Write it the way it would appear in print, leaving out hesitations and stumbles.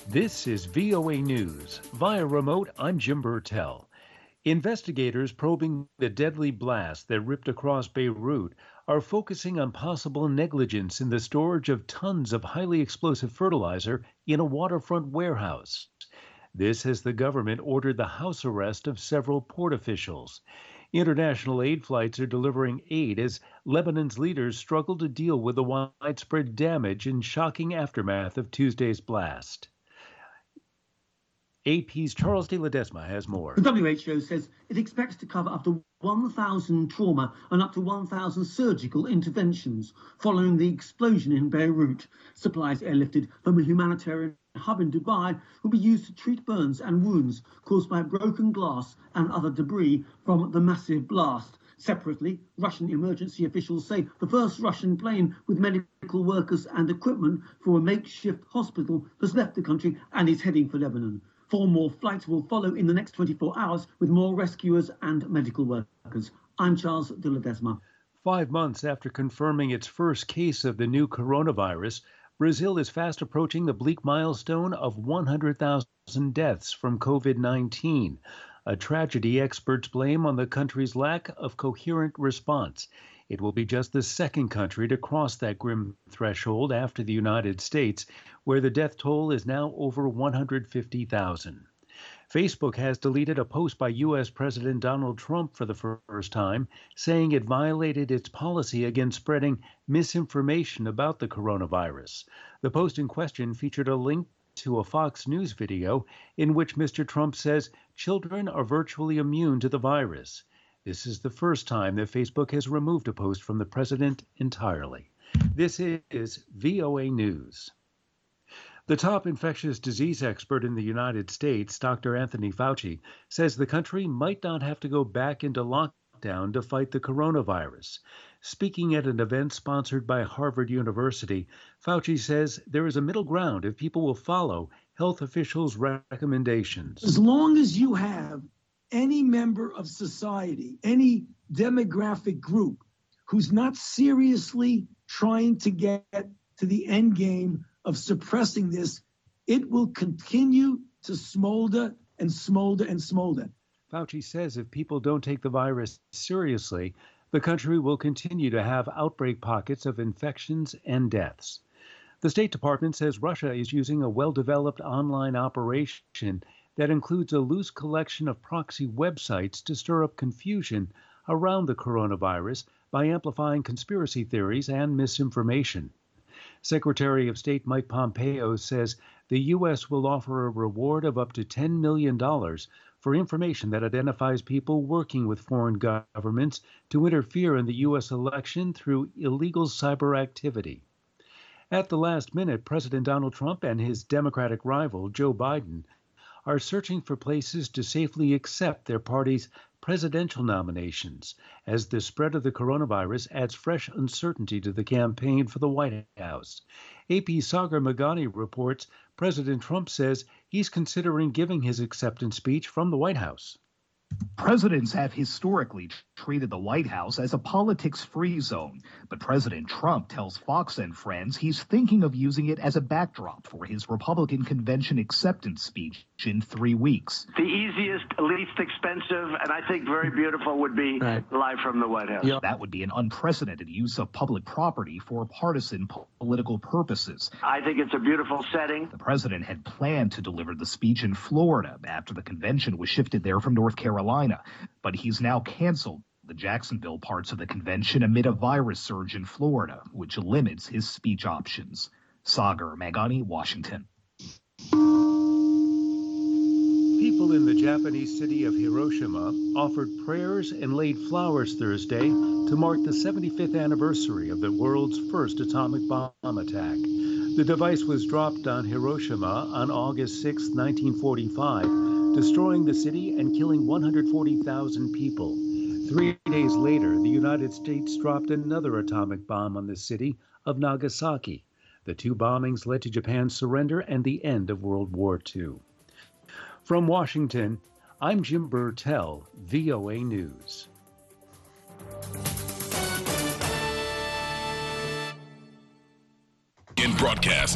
This is VOA News. Via remote, I'm Jim Burtell. Investigators probing the deadly blast that ripped across Beirut are focusing on possible negligence in the storage of tons of highly explosive fertilizer in a waterfront warehouse. This as the government ordered the house arrest of several port officials. International aid flights are delivering aid as Lebanon's leaders struggle to deal with the widespread damage and shocking aftermath of Tuesday's blast. AP's Charles de Ledesma has more. The WHO says it expects to cover up to 1,000 trauma and up to 1,000 surgical interventions following the explosion in Beirut. Supplies airlifted from a humanitarian hub in Dubai will be used to treat burns and wounds caused by broken glass and other debris from the massive blast. Separately, Russian emergency officials say the first Russian plane with medical workers and equipment for a makeshift hospital has left the country and is heading for Lebanon. 4 more flights will follow in the next 24 hours with more rescuers and medical workers. I'm Charles de Ledesma. 5 months after confirming its first case of the new coronavirus, Brazil is fast approaching the bleak milestone of 100,000 deaths from COVID-19, a tragedy experts blame on the country's lack of coherent response. It will be just the second country to cross that grim threshold after the United States, where the death toll is now over 150,000. Facebook has deleted a post by U.S. President Donald Trump for the first time, saying it violated its policy against spreading misinformation about the coronavirus. The post in question featured a link to a Fox News video in which Mr. Trump says children are virtually immune to the virus. This is the first time that Facebook has removed a post from the president entirely. This is VOA News. The top infectious disease expert in the United States, Dr. Anthony Fauci, says the country might not have to go back into lockdown to fight the coronavirus. Speaking at an event sponsored by Harvard University, Fauci says there is a middle ground if people will follow health officials' recommendations. As long as you have any member of society, any demographic group who's not seriously trying to get to the end game of suppressing this, it will continue to smolder and smolder and smolder. Fauci says if people don't take the virus seriously, the country will continue to have outbreak pockets of infections and deaths. The State Department says Russia is using a well-developed online operation that includes a loose collection of proxy websites to stir up confusion around the coronavirus by amplifying conspiracy theories and misinformation. Secretary of State Mike Pompeo says the U.S. will offer a reward of up to $10 million for information that identifies people working with foreign governments to interfere in the U.S. election through illegal cyber activity. At the last minute, President Donald Trump and his Democratic rival, Joe Biden, are searching for places to safely accept their party's presidential nominations as the spread of the coronavirus adds fresh uncertainty to the campaign for the White House. AP's Sagar Meghani reports President Trump says he's considering giving his acceptance speech from the White House. Presidents have historically treated the White House as a politics-free zone, but President Trump tells Fox and Friends he's thinking of using it as a backdrop for his Republican convention acceptance speech in 3 weeks. The easiest, least expensive, and I think very beautiful would be live from the White House. Yep. That would be an unprecedented use of public property for partisan political purposes. I think it's a beautiful setting. The president had planned to deliver the speech in Florida after the convention was shifted there from North Carolina, but he's now canceled the Jacksonville parts of the convention amid a virus surge in Florida, which limits his speech options. Sagar Meghani, Washington. People in the Japanese city of Hiroshima offered prayers and laid flowers Thursday to mark the 75th anniversary of the world's first atomic bomb attack. The device was dropped on Hiroshima on August 6, 1945, destroying the city and killing 140,000 people. 3 days later, the United States dropped another atomic bomb on the city of Nagasaki. The 2 bombings led to Japan's surrender and the end of World War II. From Washington, I'm Jim Burtell, VOA News. In broadcast